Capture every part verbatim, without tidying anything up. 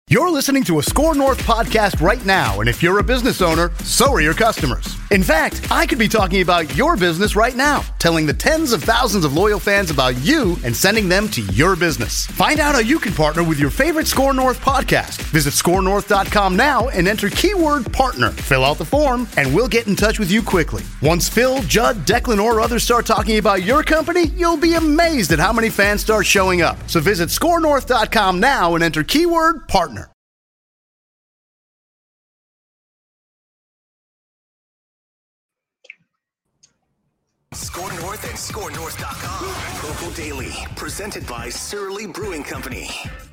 You're listening to a Score North podcast right now, and if you're a business owner, so are your customers. In fact, I could be talking about your business right now, telling the tens of thousands of loyal fans about you and sending them to your business. Find out how you can partner with your favorite Score North podcast. Visit score north dot com now and enter keyword partner. Fill out the form, and we'll get in touch with you quickly. Once Phil, Judd, Declan, or others start talking about your company, you'll be amazed at how many fans start showing up. So visit score north dot com now and enter keyword partner. Score North and score north dot com. Purple Daily, presented by Surly Brewing Company.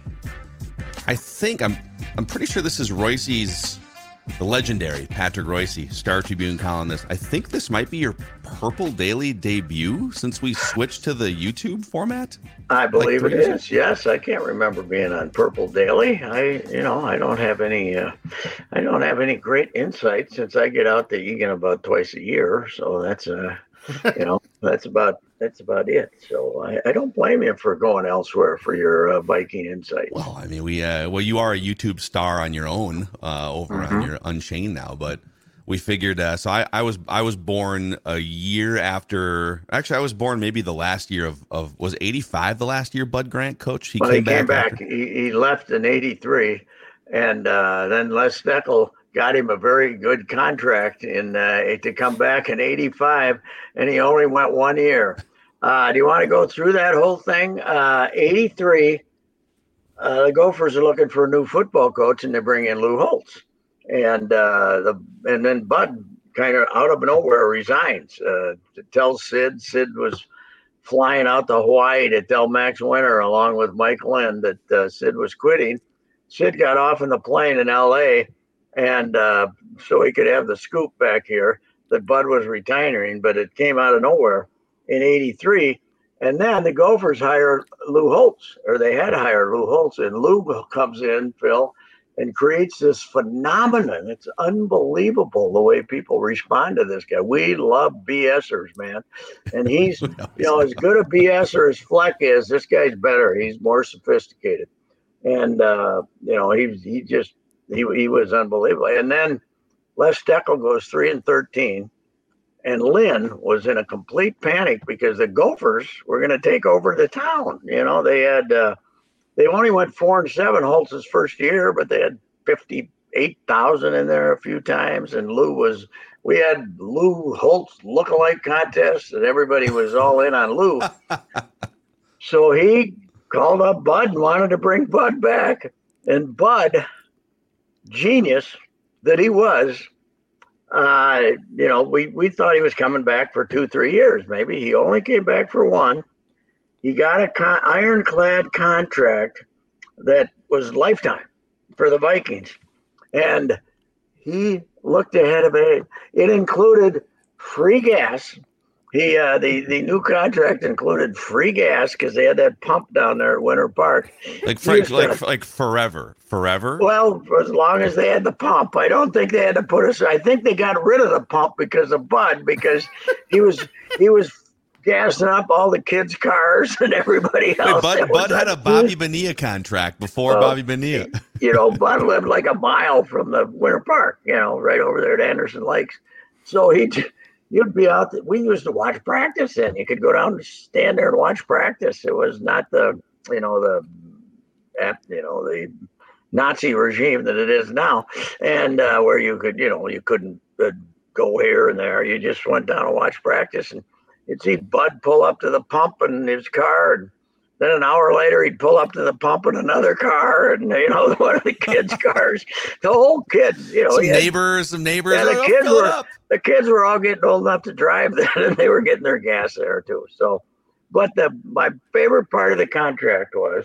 I think I'm I'm pretty sure this is Royce's, the legendary Patrick Royce, Star Tribune columnist. I think this might be your Purple Daily debut since we switched to the YouTube format. I believe like it is. Yes, I can't remember being on Purple Daily. I, you know, I don't have any, uh, I don't have any great insight since I get out to Egan about twice a year. So that's uh you know, that's about that's about it. So I, I don't blame you for going elsewhere for your uh, Viking insight. Well, I mean, we uh, well, you are a YouTube star on your own uh, over mm-hmm. on your Unchained now, but we figured. Uh, so I, I was I was born a year after. Actually, I was born maybe the last year of, of was eighty-five the last year Bud Grant coach. He well, came, he came back. back. He, he left in eighty-three, and uh, then Les Steckel got him a very good contract in uh, to come back in eighty-five, and he only went one year. Uh, do you want to go through that whole thing? Uh, eighty-three, uh, the Gophers are looking for a new football coach, and they bring in Lou Holtz, and uh, the and then Bud kind of out of nowhere resigns. Uh, to tell Sid, Sid was flying out to Hawaii to tell Max Winter along with Mike Lynn that uh, Sid was quitting. Sid got off in the plane in L A. And uh, so he could have the scoop back here that Bud was retiring, but it came out of nowhere in eighty-three. And then the Gophers hired Lou Holtz, or they had hired Lou Holtz, and Lou comes in, Phil, and creates this phenomenon. It's unbelievable the way people respond to this guy. We love BSers, man. And he's, you know, as good a BSer as Fleck is, this guy's better. He's more sophisticated. And, uh, you know, he, he just, He he was unbelievable. And then Les Steckel goes three and thirteen, and Lynn was in a complete panic because the Gophers were going to take over the town. You know, they had uh, they only went four and seven Holtz's first year, but they had fifty-eight thousand in there a few times. And Lou was we had Lou Holtz lookalike contests, and everybody was all in on Lou. So he called up Bud and wanted to bring Bud back, and Bud, genius that he was, uh, you know, we, we thought he was coming back for two, three years. Maybe he only came back for one. He got a con- ironclad contract that was lifetime for the Vikings. And he looked ahead of it. It included free gas. He uh, the the new contract included free gas because they had that pump down there at Winter Park. Like for, like like forever, forever. Well, for as long as they had the pump, I don't think they had to put us. I think they got rid of the pump because of Bud, because he was he was gassing up all the kids' cars and everybody else. Wait, Bud, Bud had a Bobby Bonilla contract before uh, Bobby Bonilla. You know, Bud lived like a mile from the Winter Park. You know, right over there at Anderson Lakes. So he. You'd be out there. We used to watch practice then. You could go down and stand there and watch practice. It was not the, you know, the, you know, the Nazi regime that it is now. And uh, where you could, you know, you couldn't uh, go here and there. You just went down and watched practice. And you'd see Bud pull up to the pump in his car. And then an hour later, he'd pull up to the pump in another car, and you know, one of the kids' cars. The whole kids, you know, some had, neighbors, some neighbors. Yeah, the oh, kids were up. the kids were all getting old enough to drive then, and they were getting their gas there too. So, but the my favorite part of the contract was,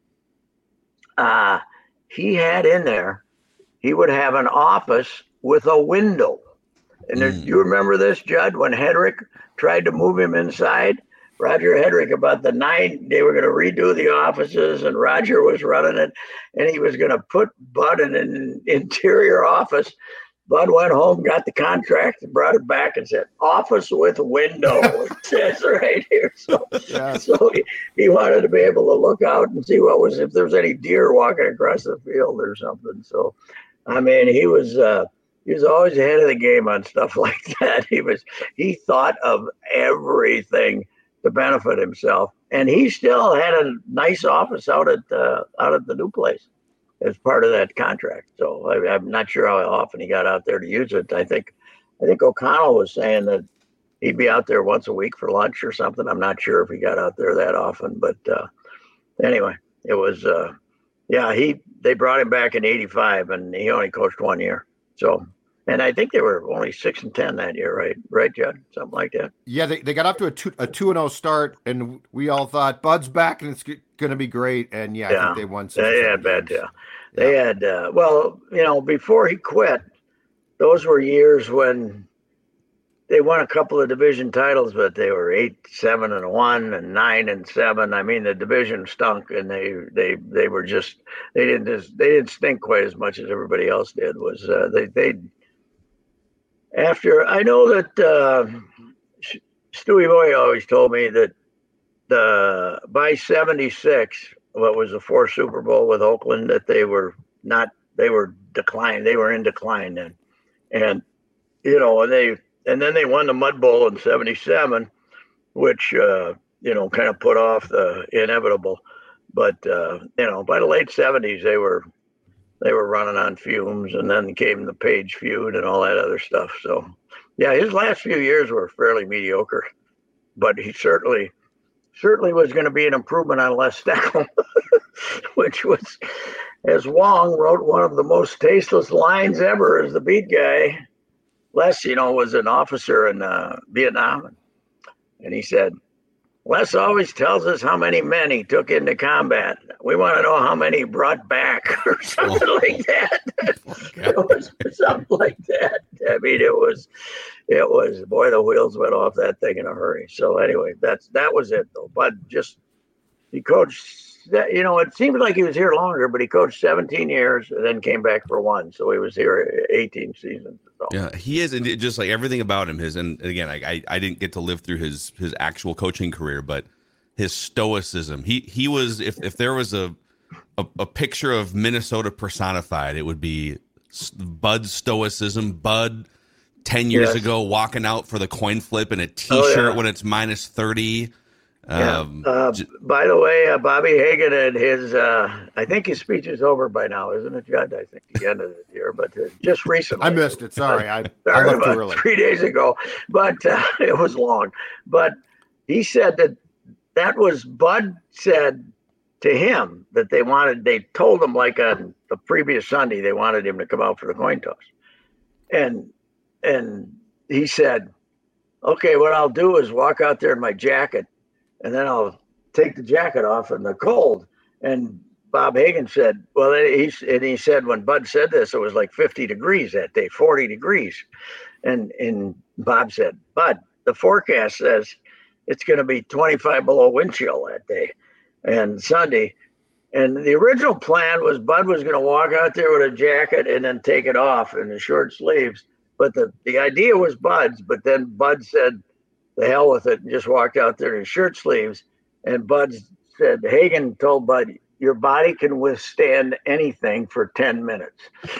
uh he had in there, he would have an office with a window, and mm. you remember this, Judd, when Hedrick tried to move him inside. Roger Hedrick, about the nine, they were going to redo the offices, and Roger was running it, and he was going to put Bud in an interior office, Bud went home, got the contract, and brought it back and said, "Office with window." It says right here. So, Yeah. so he, he wanted to be able to look out and see what was, if there was any deer walking across the field or something. So, I mean, he was uh, he was always ahead of the game on stuff like that. He was he thought of everything to benefit himself, and he still had a nice office out at uh, out at the new place as part of that contract. So I, I'm not sure how often he got out there to use it. I think, I think O'Connell was saying that he'd be out there once a week for lunch or something. I'm not sure if he got out there that often, but uh, anyway, it was, uh, yeah, he, they brought him back in eighty-five and he only coached one year. So, and I think they were only six and ten that year, right? Right, Judd? Something like that. Yeah, they, they got up to a two a two and zero start, and we all thought Bud's back and it's going to be great. And yeah, yeah. I think they won. They had bad, yeah. They yeah. had uh, well, you know, before he quit, those were years when they won a couple of division titles, but they were eight, seven, and one, and nine and seven. I mean, the division stunk, and they they they were just they didn't just they didn't stink quite as much as everybody else did. Was uh, they they after I know that uh, Stewie Boy always told me that the by seventy-six, what was the fourth Super Bowl with Oakland, that they were not they were declined. They were in decline then, and you know they. And then they won the Mud Bowl in seventy-seven, which, uh, you know, kind of put off the inevitable. But, uh, you know, by the late seventies, they were they were running on fumes. And then came the Page feud and all that other stuff. So, yeah, his last few years were fairly mediocre. But he certainly certainly was going to be an improvement on Les Steckel, which was, as Wong wrote, one of the most tasteless lines ever as the beat guy. Les, you know, was an officer in uh, Vietnam, and he said, Les always tells us how many men he took into combat. We want to know how many he brought back, or something oh. like that. It was something like that. I mean, it was, it was, boy, the wheels went off that thing in a hurry. So anyway, that's that was it, though. But just, he coached, you know, it seemed like he was here longer, but he coached seventeen years and then came back for one. So he was here eighteen seasons. So. Yeah, he is, and just like everything about him, his, and again, I, I I didn't get to live through his his actual coaching career, but his stoicism. He he was, if if there was a a, a picture of Minnesota personified, it would be Bud's stoicism. Bud, ten years yes. ago, walking out for the coin flip in a T-shirt oh, yeah. when it's minus thirty. Yeah. Um, uh, j- by the way, uh, Bobby Hagan and his, uh, I think his speech is over by now, isn't it, Judd? I think the end of the year, but uh, just recently. I missed it. Sorry. I, Sorry, I left about too early. Three days ago, but uh, it was long. But he said that that was Bud said to him that they wanted, they told him like on the previous Sunday, they wanted him to come out for the coin toss. And, and he said, okay, what I'll do is walk out there in my jacket, and then I'll take the jacket off in the cold. And Bob Hagan said, well, he, and he said when Bud said this, it was like fifty degrees that day, forty degrees. And, and Bob said, Bud, the forecast says it's going to be twenty-five below wind chill that day and Sunday. And the original plan was Bud was going to walk out there with a jacket and then take it off in the short sleeves. But the, the idea was Bud's, but then Bud said, the hell with it, and just walked out there in his shirt sleeves. And Bud said, Hagan told Bud, your body can withstand anything for ten minutes.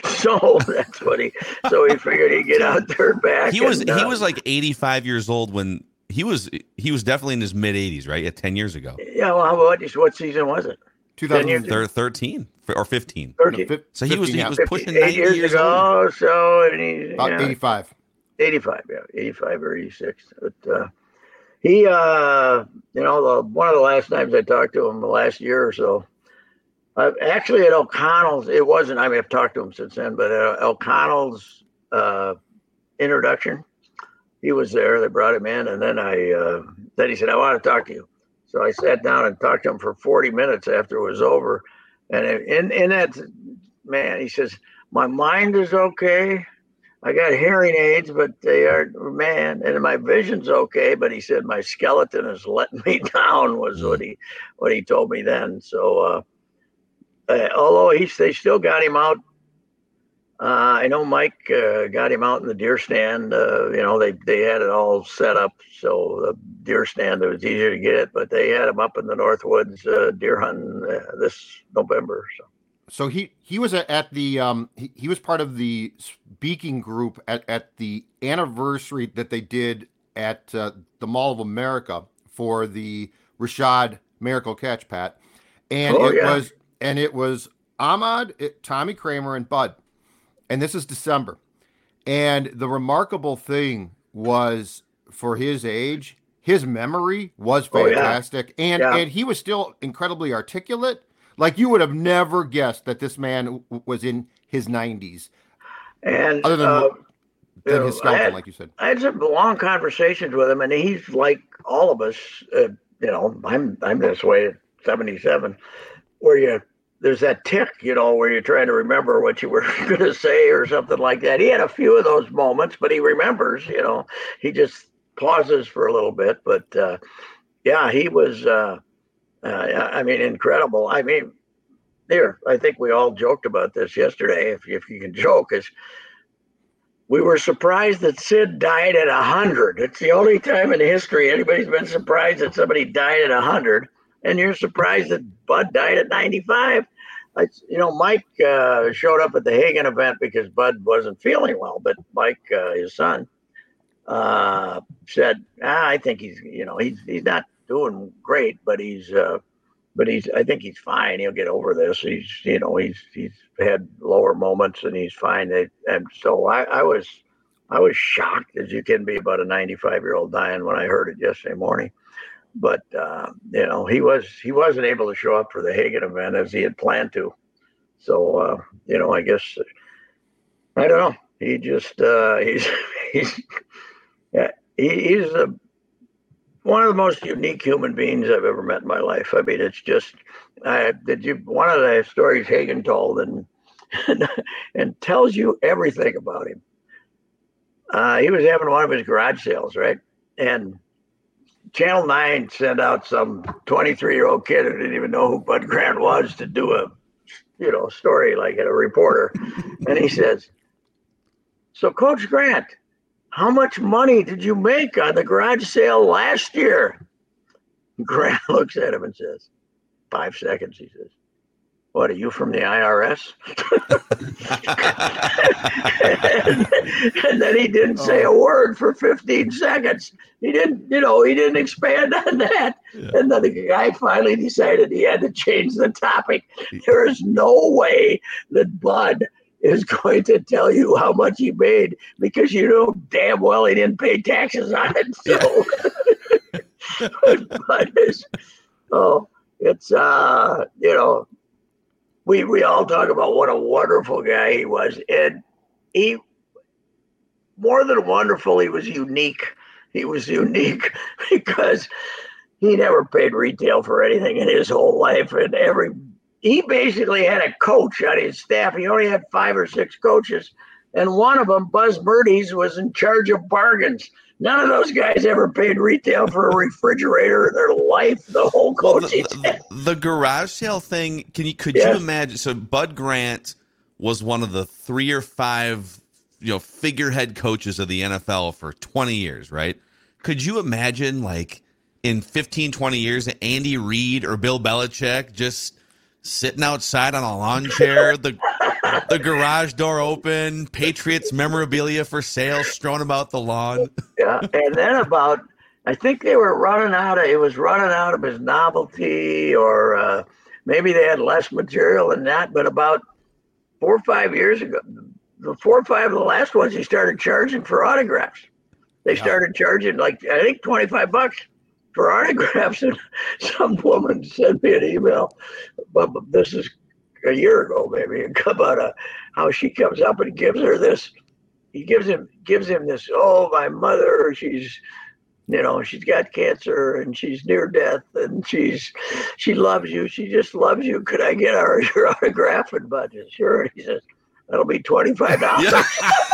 So that's what he, so he figured he'd get out there back. He was, and, he uh, was like eighty-five years old when he was, he was definitely in his mid eighties, right? Yeah, ten years ago. Yeah. Well, how about, what season was it? twenty thirteen or fifteen. thirteen. No, So he was, he yeah. was fifteen, pushing eight ninety years, years ago. old. So, and he, About yeah. eighty-five. eighty-five, yeah, eighty-five or eighty-six. But uh, he, uh, you know, the, one of the last times I talked to him, the last year or so, uh, actually at O'Connell's, it wasn't, I mean, I've talked to him since then, but at O'Connell's uh, introduction, he was there. They brought him in, and then I, uh, then he said, I want to talk to you. So I sat down and talked to him for forty minutes after it was over. And in, in that, man, he says, my mind is okay. I got hearing aids, but they are, man, and my vision's okay. But he said my skeleton is letting me down, was what he what he told me then. So, uh, uh, although he they still got him out Uh, I know Mike uh, got him out in the deer stand. Uh, you know, they, they had it all set up so the deer stand, it was easier to get, but they had him up in the Northwoods uh, deer hunting uh, this November. So. So he, he was at the um he, he was part of the speaking group at, at the anniversary that they did at uh, the Mall of America for the Rashad Miracle Catch, Pat, and oh, it yeah. was and it was Ahmad, it, Tommy Kramer, and Bud, and this is December, and the remarkable thing was for his age, his memory was fantastic, oh, yeah. and yeah. and he was still incredibly articulate. Like you would have never guessed that this man w- was in his nineties, and other than, uh, than know, his skeleton, had, like you said. I had some long conversations with him, and he's like all of us. Uh, you know, I'm I'm this way at seventy-seven, where you there's that tick, you know, where you're trying to remember what you were going to say or something like that. He had a few of those moments, but he remembers. You know, he just pauses for a little bit, but uh, yeah, he was. Uh, Uh, I mean, incredible. I mean, here, I think we all joked about this yesterday, if, if you can joke, is we were surprised that Sid died at one hundred. It's the only time in history anybody's been surprised that somebody died at one hundred, and you're surprised that Bud died at ninety-five. I, you know, Mike uh, showed up at the Hagen event because Bud wasn't feeling well, but Mike, uh, his son, uh, said, ah, I think he's, you know, he's he's not doing great, but he's, uh, but he's, I think he's fine. He'll get over this. He's, you know, he's, he's had lower moments and he's fine. And so I, I was, I was shocked as you can be about a ninety-five year old dying when I heard it yesterday morning. But, uh, you know, he was, he wasn't able to show up for the Hagen event as he had planned to. So, uh, you know, I guess, I don't know. He just, uh, he's, he's, yeah, he, he's a, one of the most unique human beings I've ever met in my life. I mean, it's just, uh, did you, one of the stories Hagen told and, and, and tells you everything about him. Uh, he was having one of his garage sales, right? And Channel nine sent out some twenty-three year old kid who didn't even know who Bud Grant was to do a, you know, story like a reporter. And he says, so Coach Grant, how much money did you make on the garage sale last year? Grant looks at him and says, five seconds, he says. What, are you from the I R S? and, and then he didn't say a word for fifteen seconds. He didn't, you know, he didn't expand on that. Yeah. And then the guy finally decided he had to change the topic. There is no way that Bud is going to tell you how much he made because you know damn well he didn't pay taxes on it. So, but, but it's, oh, it's, uh, you know, we, we all talk about what a wonderful guy he was. And he, more than wonderful, he was unique. He was unique because he never paid retail for anything in his whole life. And every, he basically had a coach on his staff. He only had five or six coaches. And one of them, Buzz Mertes, was in charge of bargains. None of those guys ever paid retail for a refrigerator in their life. The whole coaching well, the, the, the garage sale thing, can you could yes. you imagine? So Bud Grant was one of the three or five, you know, figurehead coaches of the N F L for twenty years, right? Could you imagine, like, in fifteen, twenty years, Andy Reid or Bill Belichick just sitting outside on a lawn chair, the the garage door open, Patriots memorabilia for sale strewn about the lawn? Yeah, and then about, I think they were running out of, it was running out of his novelty, or uh, maybe they had less material than that, but about four or five years ago, the four or five of the last ones, he started charging for autographs. They started charging, like, I think twenty-five bucks for autographs. And some woman sent me an email, but this is a year ago, maybe, about a, how she comes up and gives her this. He gives him gives him this. Oh, my mother, she's, you know, she's got cancer and she's near death and she's she loves you. She just loves you. Could I get her your autograph? And Bud says, sure. He says, that'll be twenty-five dollars. Yeah.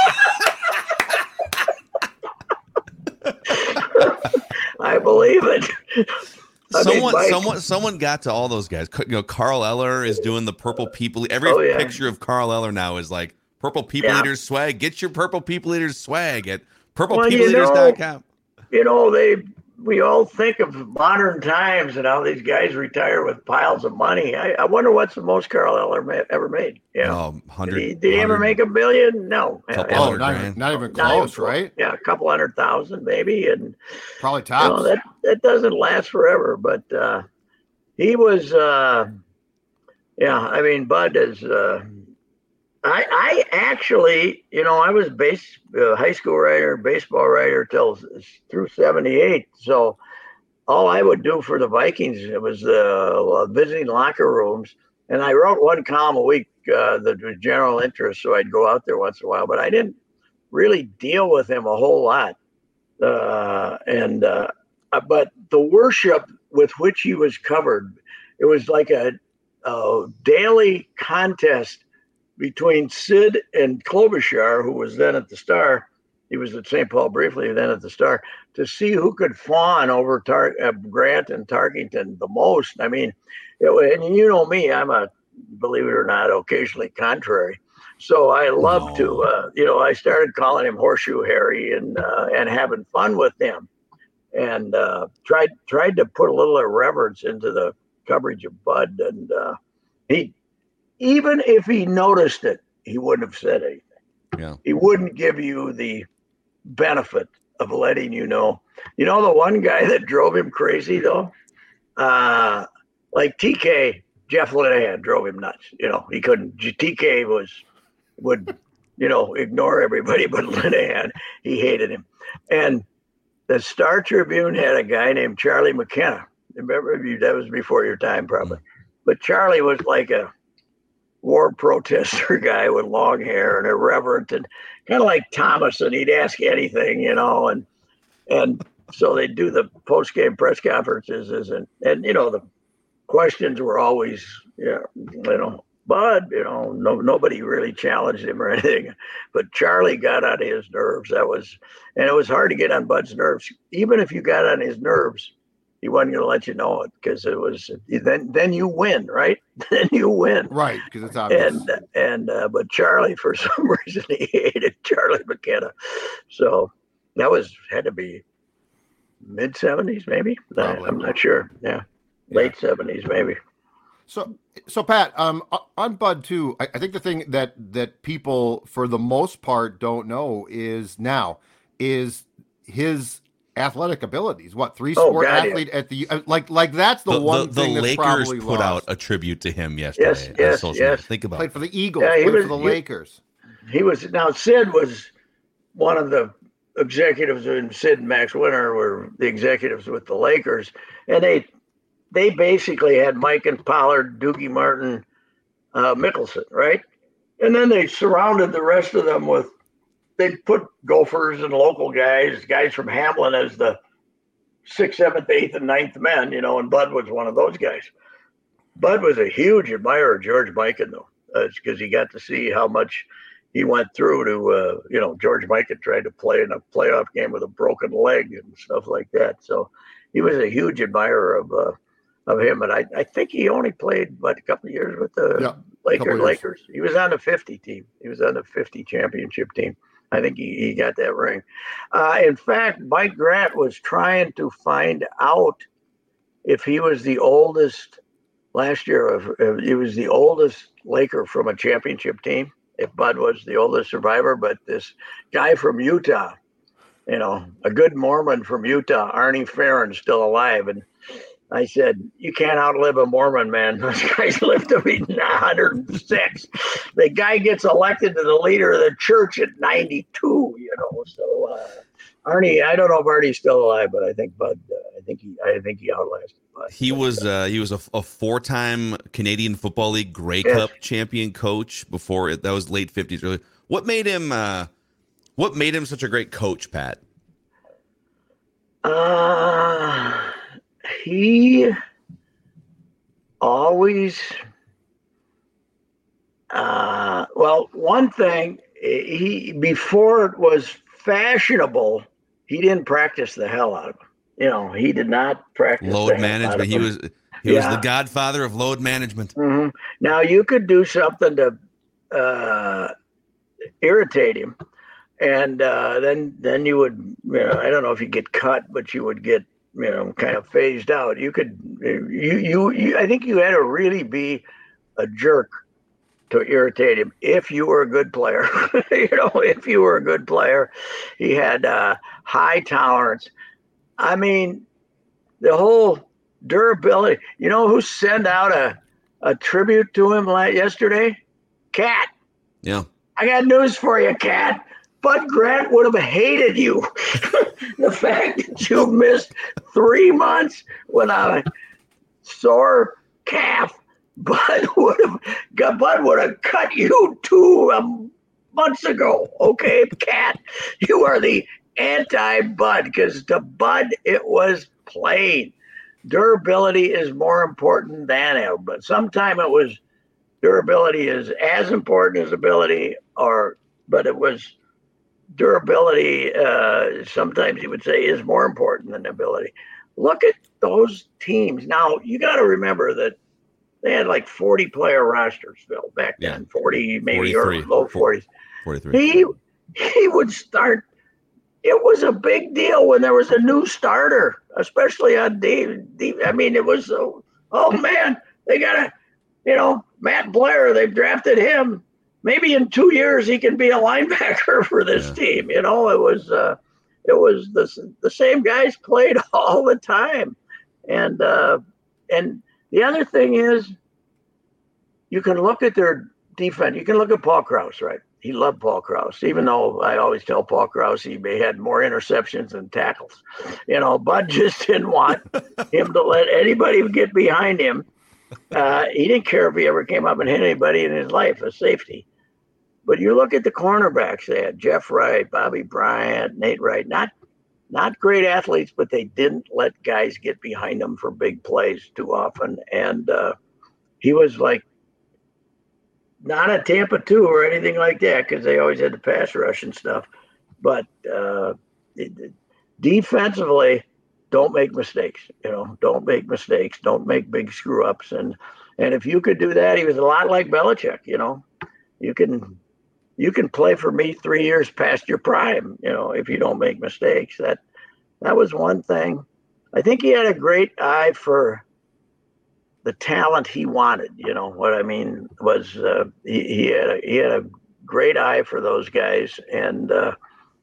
I believe it. I someone, mean, someone, someone got to all those guys. You know, Carl Eller is doing the Purple People. Every oh, yeah. picture of Carl Eller now is like Purple People Yeah. Eaters swag. Get your Purple People Eaters swag at purple Well, people you eaters dot com. You know, they we all think of modern times and how these guys retire with piles of money. I, I wonder what's the most Carl Eller ma- ever made. You know, Oh, did, hundred. he, did he ever make a billion? No. Couple Yeah, Oh, hundred not grand. even, not even not even close, right? Yeah, a couple hundred thousand maybe, and Probably you know, tops. that that doesn't last forever. But uh, he was, uh, yeah. I mean, Bud is. Uh, I I actually, you know, I was base uh, high school writer, baseball writer till through seventy-eight. So all I would do for the Vikings it was uh, visiting locker rooms, and I wrote one column a week uh, that was general interest. So I'd go out there once in a while, but I didn't really deal with him a whole lot. Uh, and uh, but the worship with which he was covered, it was like a, a daily contest between Sid and Klobuchar, who was then at the Star. He was at Saint Paul briefly, then at the Star, to see who could fawn over Tar- uh, Grant and Tarkington the most. I mean, it, and you know me, I'm a, believe it or not, occasionally contrary. So I love No. to, uh, you know, I started calling him Horseshoe Harry and uh, and having fun with him, and uh, tried tried to put a little irreverence into the coverage of Bud. And uh, he, even if he noticed it, he wouldn't have said anything. Yeah. He wouldn't give you the benefit of letting you know. You know, the one guy that drove him crazy, though, uh, like T K, Jeff Linehan drove him nuts. You know, he couldn't. T K was would, you know, ignore everybody but Linehan. He hated him. And the Star Tribune had a guy named Charlie McKenna. Remember, that was before your time, probably. But Charlie was like a war protester guy with long hair and irreverent and kind of like Thomas, and he'd ask anything, you know, and and so they'd do the post-game press conferences, and and you know the questions were always, yeah, you know, Bud, you know, no nobody really challenged him or anything, but Charlie got on his nerves. That was, and it was hard to get on Bud's nerves. Even if you got on his nerves, he wasn't going to let you know it, because it was then then you win, right? Then you win, Right, because it's obvious. and and uh, but Charlie, for some reason, he hated Charlie McKenna. So that was had to be mid seventies, maybe. Probably. I'm not sure. Yeah, late seventies, maybe. So, so Pat, um, on Bud too, I, I think the thing that that people, for the most part, don't know is now is his athletic abilities. What, three Oh, sport God, yeah. athlete at the uh, like like that's the, The, one the, thing the that's Lakers probably put lost. out a tribute to him yesterday. Yes, on yes, social yes. media. Think about Played it. for the Eagles, Yeah, he played was- for the he- Lakers. He was now Sid was one of the executives, and Sid and Max Winter were the executives with the Lakers, and they they basically had Mike and Pollard, Doogie Martin, uh, Mickelson, right? And then they surrounded the rest of them with, they put gophers and local guys, guys from Hamlin as the sixth, seventh, eighth, and ninth men, you know, and Bud was one of those guys. Bud was a huge admirer of George Mikan, though, because he got to see how much he went through to, uh, you know, George Mikan tried to play in a playoff game with a broken leg and stuff like that. So he was a huge admirer of uh, of him. And I, I think he only played, what, a couple of years with the Yeah, Lakers. couple years. Lakers. He was on the fifty team. He was on the fifty championship team. I think he, he got that ring. Uh, in fact, Mike Grant was trying to find out if he was the oldest last year. If, if he was the oldest Laker from a championship team, if Bud was the oldest survivor. But this guy from Utah, you know, a good Mormon from Utah, Arnie Farron, still alive. And I said, you can't outlive a Mormon, man. Those guys live to be one hundred six. The guy gets elected to the leader of the church at ninety-two, you know. So uh, Arnie, I don't know if Arnie's still alive, but I think Bud, uh, I think he, I think he outlasted Bud. He was uh, he was a, a four-time Canadian Football League Grey Yes. Cup champion coach before it. That was late fifties, early. What made him? Uh, what made him such a great coach, Pat? Uh, he always, uh, well, one thing, he, before it was fashionable, he didn't practice the hell out of them. You know, he did not practice the Load hell out management. of He them. was he was Yeah. the godfather of load management. hmm Now you could do something to, uh, irritate him. And uh, then then you would, you know, I don't know if you get cut, but you would get, you know, kind of phased out. You could, you, you, you I think you had to really be a jerk to irritate him if you were a good player. You know, if you were a good player, he had uh, high tolerance. I mean, the whole durability. You know who sent out a, a tribute to him yesterday? Cat. Yeah. I got news for you, Cat. Bud Grant would have hated you. The fact that you missed three months with a sore calf, Bud would have Bud would have cut you two um, months ago. Okay, Cat, you are the anti-Bud, because to Bud it was plain. Durability is more important than it, but sometimes it was durability is as important as ability, or but it was. Durability, uh, sometimes you would say, is more important than ability. Look at those teams. Now, you got to remember that they had like forty player rosters, Phil, back yeah. then, forty maybe, or low forties. forty-three. He, he would start. It was a big deal when there was a new starter, especially on D. D I mean, it was, so, oh man, they got to, you know, Matt Blair, they've drafted him. Maybe in two years he can be a linebacker for this yeah. team. You know, it was uh, it was the the same guys played all the time, and uh, and the other thing is, you can look at their defense. You can look at Paul Krause, right? He loved Paul Krause, even though I always tell Paul Krause he may had more interceptions than tackles. You know, Bud just didn't want him to let anybody get behind him. Uh, he didn't care if he ever came up and hit anybody in his life, a safety. But you look at the cornerbacks they had, Jeff Wright, Bobby Bryant, Nate Wright, not not great athletes, but they didn't let guys get behind them for big plays too often. And uh, he was like not a Tampa two or anything like that, because they always had the pass rush and stuff. But uh, defensively, don't make mistakes. You know, don't make mistakes. Don't make big screw ups. And and if you could do that, he was a lot like Belichick. You know, you can. You can play for me three years past your prime, you know, if you don't make mistakes. That that was one thing. I think he had a great eye for the talent he wanted. You know what I mean was uh, he, he had a, he had a great eye for those guys, and uh,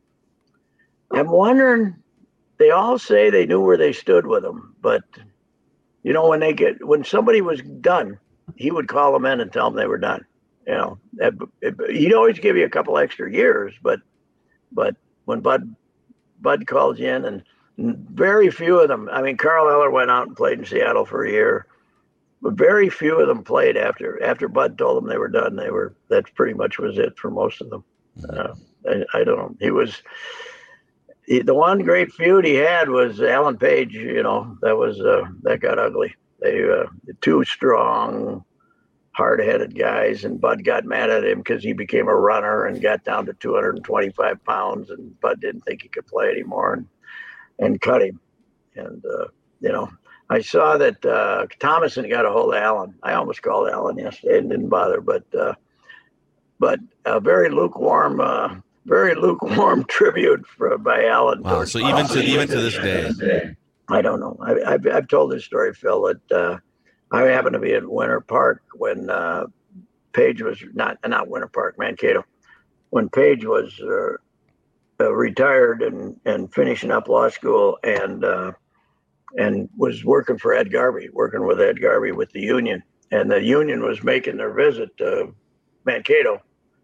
I'm wondering. They all say they knew where they stood with him, but you know when they get when somebody was done, he would call them in and tell them they were done. You know, it, it, he'd always give you a couple extra years, but but when Bud Bud calls you in, and very few of them. I mean, Carl Eller went out and played in Seattle for a year, but very few of them played after after Bud told them they were done. They were that's pretty much was it for most of them. Uh, I, I don't know. He was he, the one great feud he had was Alan Page. You know, that was uh, that got ugly. They uh, too strong. Hard-headed guys, and Bud got mad at him because he became a runner and got down to two hundred twenty-five pounds, and Bud didn't think he could play anymore, and and cut him. And uh, you know, I saw that uh, Thomason got a hold of Allen. I almost called Allen yesterday and didn't bother, but uh, but a very lukewarm, uh, very lukewarm tribute for, by Allen. Wow! So even to even to this day, I don't know. I, I've I've told this story, Phil. That. Uh, I happened to be at Winter Park when uh, Page was not not Winter Park, Mankato, when Page was uh, uh, retired and, and finishing up law school, and uh, and was working for Ed Garvey, working with Ed Garvey with the union, and the union was making their visit to Mankato,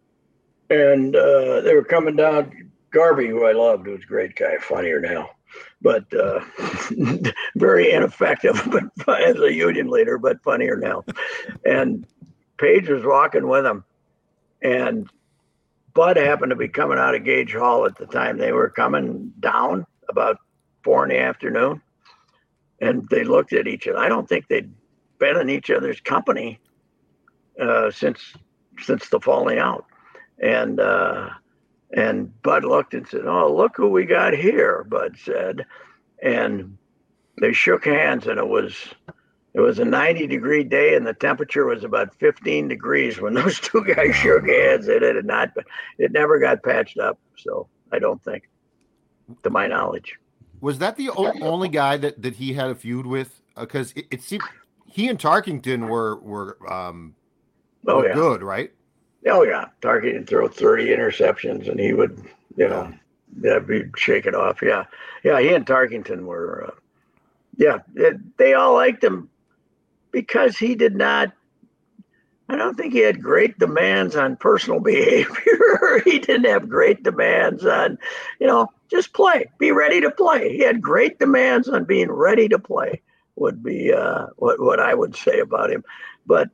and uh, they were coming down. Garvey, who I loved, was a great guy, funnier now. But uh, very ineffective but as a union leader, but funnier now. And Page was walking with him. And Bud happened to be coming out of Gage Hall at the time. They were coming down about four in the afternoon. And they looked at each other. I don't think they'd been in each other's company uh, since since the falling out. And uh And Bud looked and said, "Oh, look who we got here," Bud said. And they shook hands, and it was It was a ninety degree day and the temperature was about fifteen degrees when those two guys shook hands. It had not, it never got patched up. So I don't think, to my knowledge. Was that the o- only guy that, that he had a feud with? Because uh, it, it seemed he and Tarkington were were, um, oh, were yeah. good, right? Oh yeah, Tarkington throw thirty interceptions and he would, you know, yeah, be shake it off. Yeah, yeah. He and Tarkington were, uh, yeah, it, they all liked him because he did not. I don't think he had great demands on personal behavior. He didn't have great demands on, you know, just play, be ready to play. He had great demands on being ready to play. Would be uh, what what I would say about him, but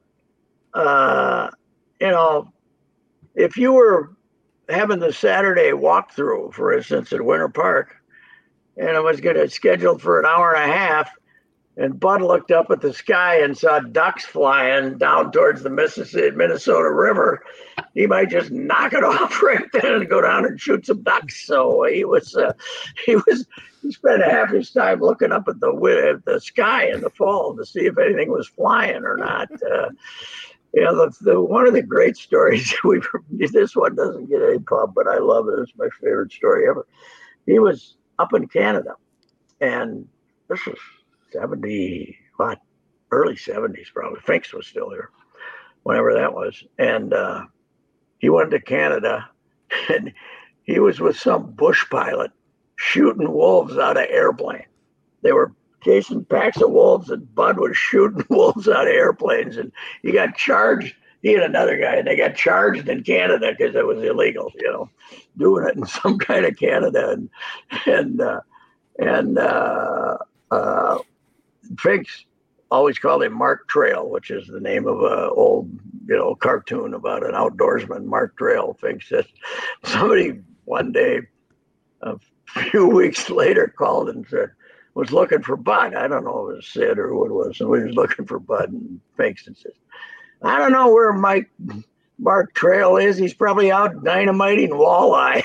uh, you know. If you were having the Saturday walkthrough, for instance, at Winter Park, and it was going to scheduled for an hour and a half, and Bud looked up at the sky and saw ducks flying down towards the Mississippi Minnesota River, he might just knock it off right then and go down and shoot some ducks. So he was, uh, he was, he spent half his time looking up at the at the sky in the fall to see if anything was flying or not. Uh, You know, the, the one of the great stories we this one doesn't get any pub, but I love it. It's my favorite story ever. He was up in Canada, and this was seventy, what, early seventies probably. Finks was still here, whenever that was, and uh, he went to Canada, and he was with some bush pilot shooting wolves out of airplane. They were chasing packs of wolves, and Bud was shooting wolves out of airplanes, and he got charged. He and another guy, and they got charged in Canada because it was illegal, you know, doing it in some kind of Canada, and and uh, and uh, uh, Finks always called him Mark Trail, which is the name of a old, you know, cartoon about an outdoorsman, Mark Trail. Finks said somebody one day, a few weeks later, called and said, was looking for Bud. I don't know if it was Sid or who it was. And we was looking for Bud, and Finks and says, I don't know where Mike Mark Trail is. He's probably out dynamiting walleye.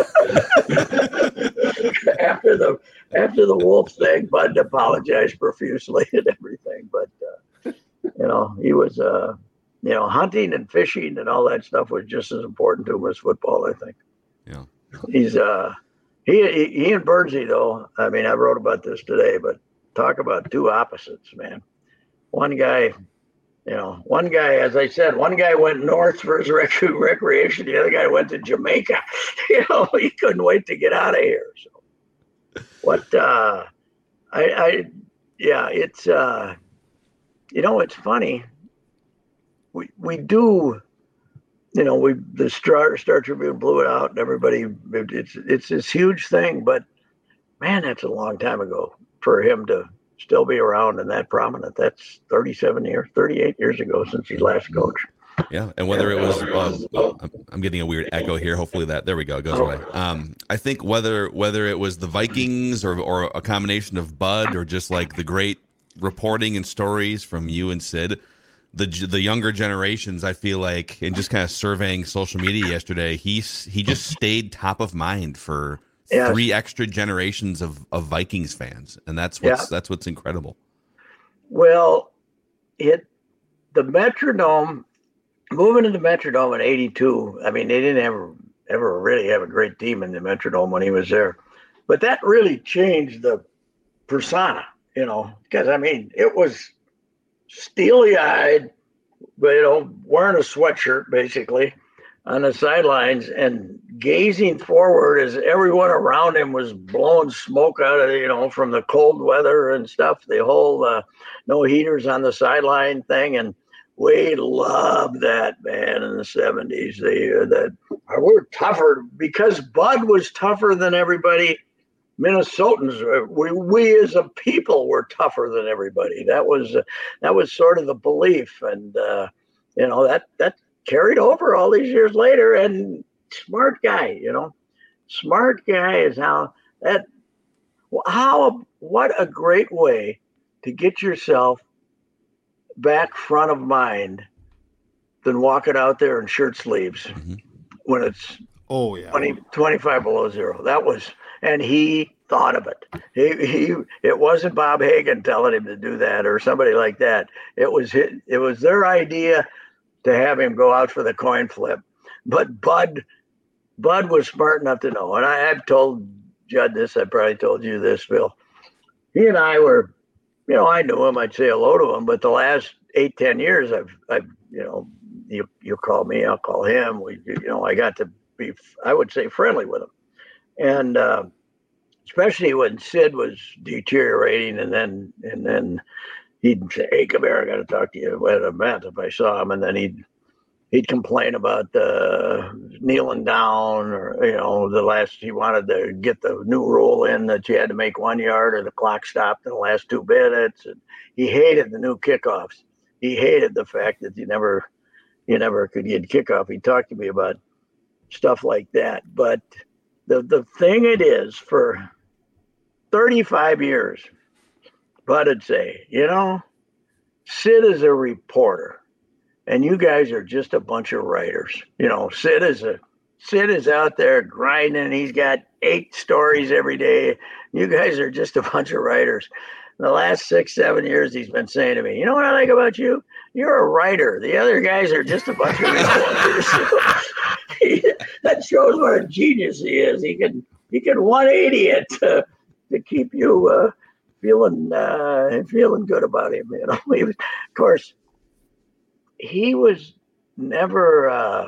after the after the wolf thing, Bud apologized profusely and everything. But uh, you know, he was uh, you know, hunting and fishing and all that stuff was just as important to him as football, I think. Yeah. He's uh He, he he and Birdsey, though, I mean, I wrote about this today, but talk about two opposites, man. One guy, you know, one guy, as I said, one guy went north for his rec- recreation. The other guy went to Jamaica. You know, he couldn't wait to get out of here. So what, uh, I, I, yeah, it's, uh, you know, it's funny. We, we do, you know, we the Star Star Tribune blew it out, and everybody. It's it's this huge thing, but man, that's a long time ago for him to still be around and that prominent. That's thirty-seven years, thirty-eight years ago since he last coached. Yeah, and whether it was, uh, I'm getting a weird echo here. Hopefully that there we go, it goes away. Um, I think whether whether it was the Vikings or or a combination of Bud or just like the great reporting and stories from you and Sid. The the younger generations, I feel like, and just kind of surveying social media yesterday, he's he just stayed top of mind for yes. three extra generations of, of Vikings fans, and that's what's yeah. that's what's incredible. Well, it the Metrodome moving to the Metrodome in eighty-two. I mean, they didn't ever ever really have a great team in the Metrodome when he was there, but that really changed the persona, you know, because I mean, it was steely-eyed, but, you know, wearing a sweatshirt basically on the sidelines and gazing forward as everyone around him was blowing smoke out of, you know, from the cold weather and stuff. The whole uh, no heaters on the sideline thing, and we loved that, man. In the seventies, they uh, that we're tougher because Bud was tougher than everybody. Minnesotans, we, we as a people were tougher than everybody. That was uh, that was sort of the belief, and uh, you know that that carried over all these years later. And smart guy, you know, smart guy is how that how what a great way to get yourself back front of mind than walking out there in shirt sleeves mm-hmm. when it's oh yeah twenty, twenty-five below zero. That was. And he thought of it. He, he, it wasn't Bob Hagan telling him to do that or somebody like that. It was his, it was their idea to have him go out for the coin flip. But Bud, Bud was smart enough to know. And I, I've told Judd this. I probably told you this, Bill. He and I were, you know, I knew him. I'd say hello to him. But the last eight, ten years, I've, I've, you know, you you call me, I'll call him. We, you know, I got to be, I would say, friendly with him. And uh, especially when Sid was deteriorating, and then and then he'd say, "Hey, come here, I got to talk to you at an event." If I saw him, and then he'd he'd complain about uh, kneeling down, or you know, the last he wanted to get the new rule in that you had to make one yard or the clock stopped in the last two minutes, and he hated the new kickoffs. He hated the fact that you never you never could get kickoff. He talked to me about stuff like that, but. The the thing it is, for thirty-five years, Bud would say, you know, Sid is a reporter, and you guys are just a bunch of writers. You know, Sid is a Sid is out there grinding. He's got eight stories every day. You guys are just a bunch of writers. The last six, seven years, he's been saying to me, you know what I like about you? You're a writer. The other guys are just a bunch of reporters. he, that shows what a genius he is. He can he can one eighty it to, to keep you uh, feeling uh, feeling good about him. You know, he was, of course, he was never. Uh,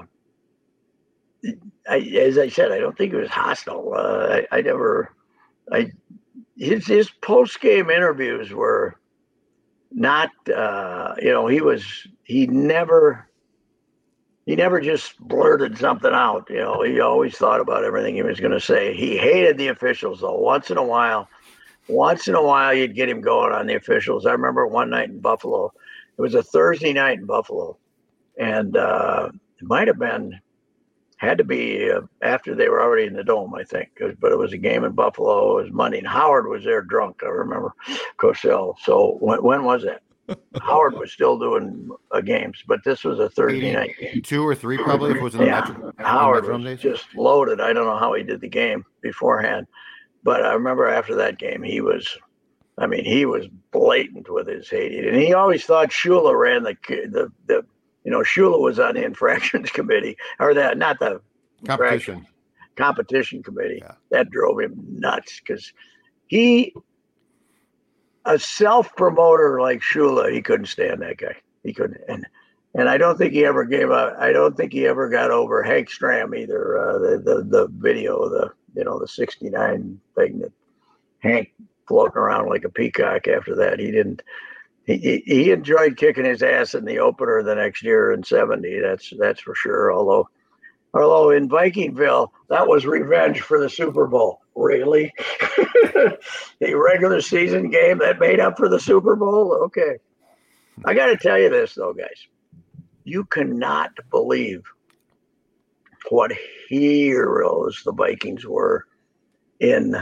I, as I said, I don't think he was hostile. Uh, I, I never. I his his post game interviews were not. Uh, you know, he was he never. He never just blurted something out. You know, he always thought about everything he was going to say. He hated the officials, though. Once in a while, once in a while, you'd get him going on the officials. I remember one night in Buffalo. It was a Thursday night in Buffalo, and uh, it might have been, had to be uh, after they were already in the Dome, I think. But it was a game in Buffalo. It was Monday, and Howard was there drunk. I remember Cosell. So when, when was that? Howard was still doing uh, games, but this was a Thursday night game. Two or three, probably, if it was in the yeah, Metro. Howard Metro was days. just loaded. I don't know how he did the game beforehand, but I remember after that game, he was, I mean, he was blatant with his hating, and he always thought Shula ran the the the, you know, Shula was on the infractions committee, or that not the Competition competition committee. Yeah. That drove him nuts because he. A self-promoter like Shula, he couldn't stand that guy. He couldn't, and and I don't think he ever gave up. I don't think he ever got over Hank Stram either. Uh, the the the video, the you know the sixty-nine thing that Hank floating around like a peacock. After that, he didn't. He he, he enjoyed kicking his ass in the opener the next year in seventy. That's that's for sure. Although. Although in Vikingville, that was revenge for the Super Bowl. Really? The regular season game that made up for the Super Bowl? Okay. I got to tell you this, though, guys. You cannot believe what heroes the Vikings were in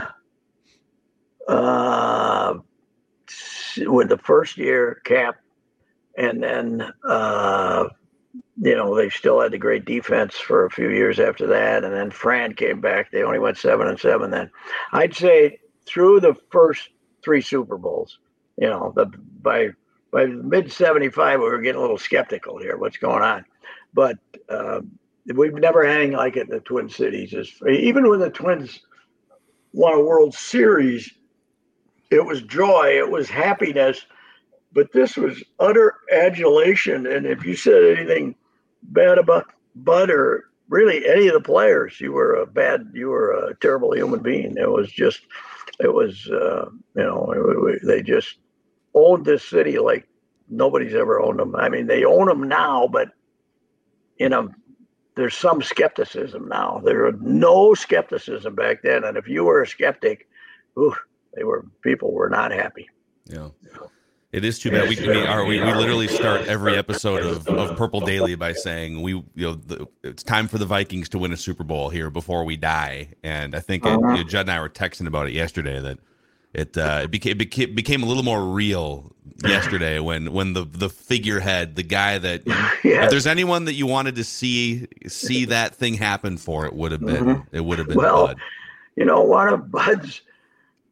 uh, with the first year cap, and then uh, you know, they still had the great defense for a few years after that. And then Fran came back. They only went seven and seven then. I'd say through the first three Super Bowls, you know, the, by by mid seventy-five, we were getting a little skeptical here. What's going on? But uh, we've never had anything like it in the Twin Cities. It's, even when the Twins won a World Series, it was joy. It was happiness. But this was utter adulation. And if you said anything bad about Bud or really any of the players, you were a bad, you were a terrible human being. It was just, it was, uh, you know, they just owned this city like nobody's ever owned them. I mean, they own them now, but, you know, there's some skepticism now. There was no skepticism back then. And if you were a skeptic, ooh, they were, people were not happy. Yeah. It is too bad. We, I mean, our, we, we literally start every episode of, of Purple Daily by saying we, you know, the, it's time for the Vikings to win a Super Bowl here before we die. And I think it, you know, Judd and I were texting about it yesterday that it uh, it became, became became a little more real yesterday when when the the figurehead, the guy that Yes. if there's anyone that you wanted to see see that thing happen for, it would have been Mhm. it would have been Well, Bud. You know, one of Bud's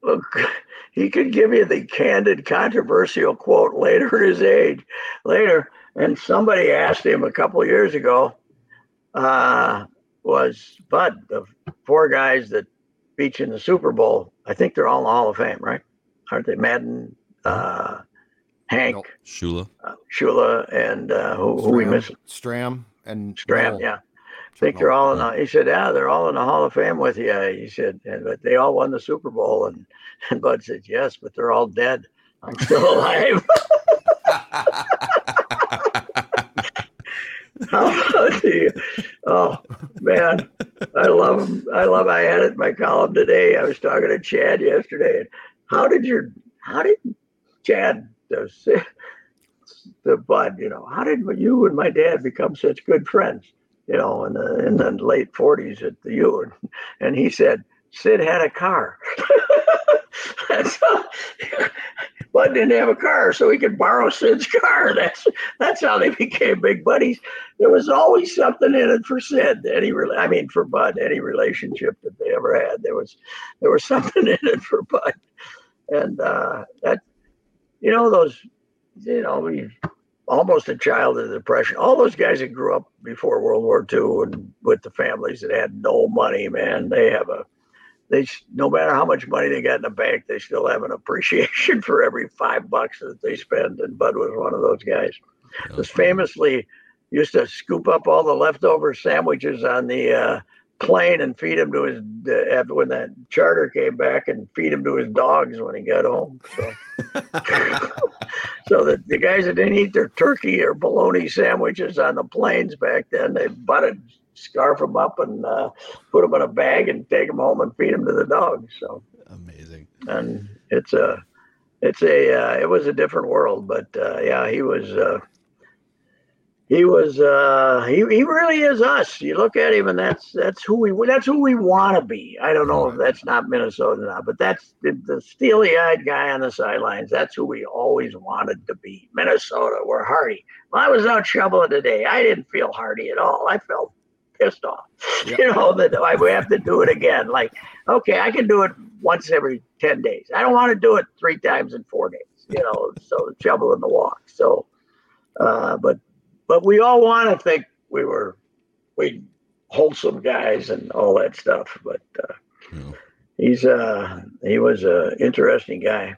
look, he could give you the candid, controversial quote later in his age, later. And somebody asked him a couple of years ago, uh, was Bud, the four guys that beat you in the Super Bowl, I think they're all in the Hall of Fame, right? Aren't they? Madden, uh, Hank, Nope. Shula, uh, Shula, and uh, who, who we missing? Stram and Stram, Noel. yeah. I think they're all in the, he said, yeah, they're all in the Hall of Fame with you. He said, and, but they all won the Super Bowl. And, and Bud said, yes, but they're all dead. I'm still alive. Oh, oh man, I love him. I love. I had it in my column today. I was talking to Chad yesterday. How did your? How did Chad the, the Bud? You know, how did you and my dad become such good friends? You know, in the in the late forties at the U. And, and he said Sid had a car. That's how, Bud didn't have a car, so he could borrow Sid's car. That's that's how they became big buddies. There was always something in it for Sid. Any, I mean, for Bud, any relationship that they ever had, there was there was something in it for Bud. And uh, that, you know, those, you know, we almost a child of the Depression. All those guys that grew up before World War Two and with the families that had no money, man, they have a They no matter how much money they got in the bank, they still have an appreciation for every five bucks that they spend. And Bud was one of those guys. Yeah. Was famously used to scoop up all the leftover sandwiches on the uh, plane and feed them to his uh, when that charter came back, and feed him to his dogs when he got home. So, so that the guys that didn't eat their turkey or bologna sandwiches on the planes back then, they butted. Scarf them up and uh, put them in a bag and take them home and feed them to the dogs. So amazing. And it's a, it's a, uh, it was a different world, but uh, yeah, he was, uh, he was, uh, he, he really is us. You look at him and that's, that's who we, that's who we want to be. I don't know if that's not Minnesota or not, but that's the, the steely eyed guy on the sidelines. That's who we always wanted to be. Minnesota, we're hardy. Well, I was out shoveling today. I didn't feel hardy at all. I felt pissed off, yep. You know, that I we have to do it again. Like, okay, I can do it once every ten days. I don't want to do it three times in four days, you know, so shovel in the walk. So, uh, but, but we all want to think we were, we wholesome guys and all that stuff. But uh, yeah. he's, uh, he was a interesting guy.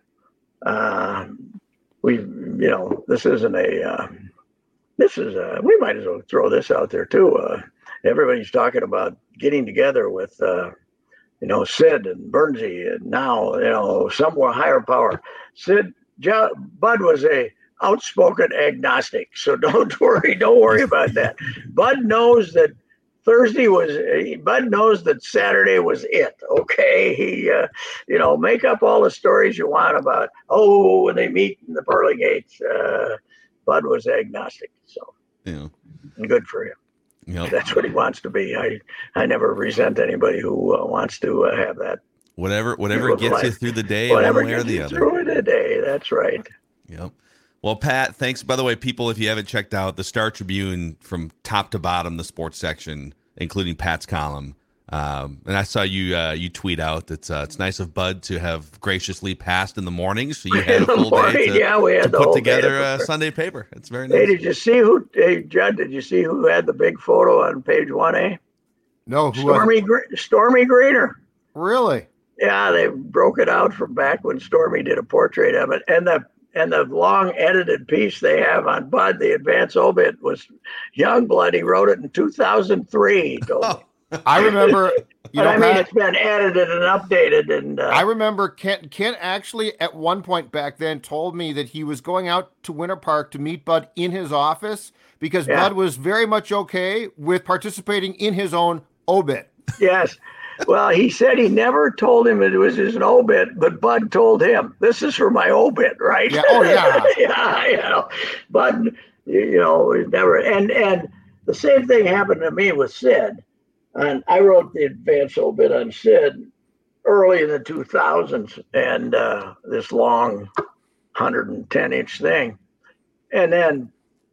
Uh, we, you know, this isn't a, uh, this is a, we might as well throw this out there too. Uh, Everybody's talking about getting together with, uh, you know, Sid and Bernsey, and now, you know, somewhere higher power. Sid, J- Bud was a outspoken agnostic, so don't worry, don't worry about that. Bud knows that Thursday was, Bud knows that Saturday was it. Okay, he, uh, you know, make up all the stories you want about. Oh, when they meet in the pearly gates, uh, Bud was agnostic, so yeah, good for him. Yep. That's what he wants to be. I, I never resent anybody who uh, wants to uh, have that. Whatever whatever gets life. you through the day, whatever one way gets or the you other. Through the day, that's right. Yep. Well, Pat, thanks. By the way, people, if you haven't checked out the Star Tribune from top to bottom, the sports section, including Pat's column, um, and I saw you uh, you tweet out that uh, it's nice of Bud to have graciously passed in the morning, so you had a full morning, day to, yeah, we had to the put whole together day a Sunday paper. It's very nice. Hey, did you see who? Hey, Judd, did you see who had the big photo on page one A? No, who Stormy Gre- Stormy Greener. Really? Yeah, they broke it out from back when Stormy did a portrait of it, and the and the long edited piece they have on Bud, the advance obit, was Youngblood. He wrote it in two thousand three. He told me. I remember. You know, I mean, Pat, it's been edited and updated, and uh, I remember Kent. Kent actually, at one point back then, told me that he was going out to Winter Park to meet Bud in his office because yeah. Bud was very much okay with participating in his own obit. Yes. Well, he said he never told him it was his obit, but Bud told him, "This is for my obit, right?" Yeah. Oh, yeah. yeah. You know, Bud, you know, never. And and the same thing happened to me with Sid. And I wrote the advance obit on Sid early in the two thousands, and uh, this long one hundred ten inch thing. And then